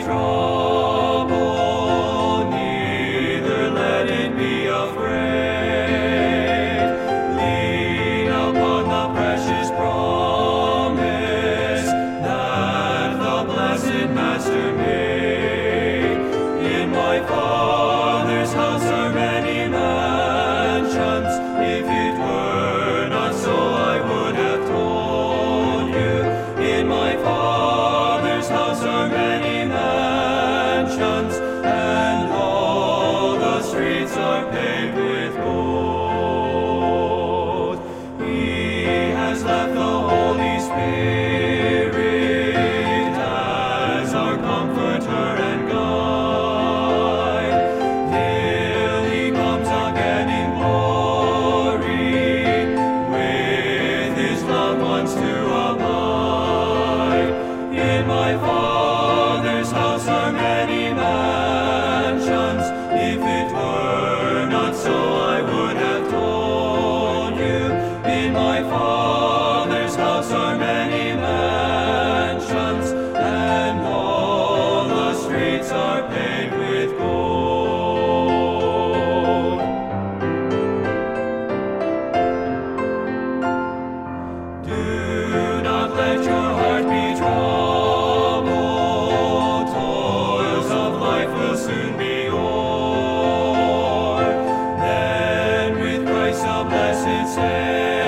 troubled, neither let it be afraid. Lean upon the precious promise that the blessed Master made. In my Father's house are many mansions. If it were not so, I would have told you. In my Father's house are many mansions, and all the streets are paved with gold. He has left the Holy Spirit as our comforter and guide, till He comes again in glory, with His loved ones to abide. In my Father's house are many mansions. If it were not so, I would have told you. In my Father's house are many mansions, and all the streets are paved with gold. Do not let your heart be troubled. Toils of life will soon be o'er. Then with Christ the blessed Savior,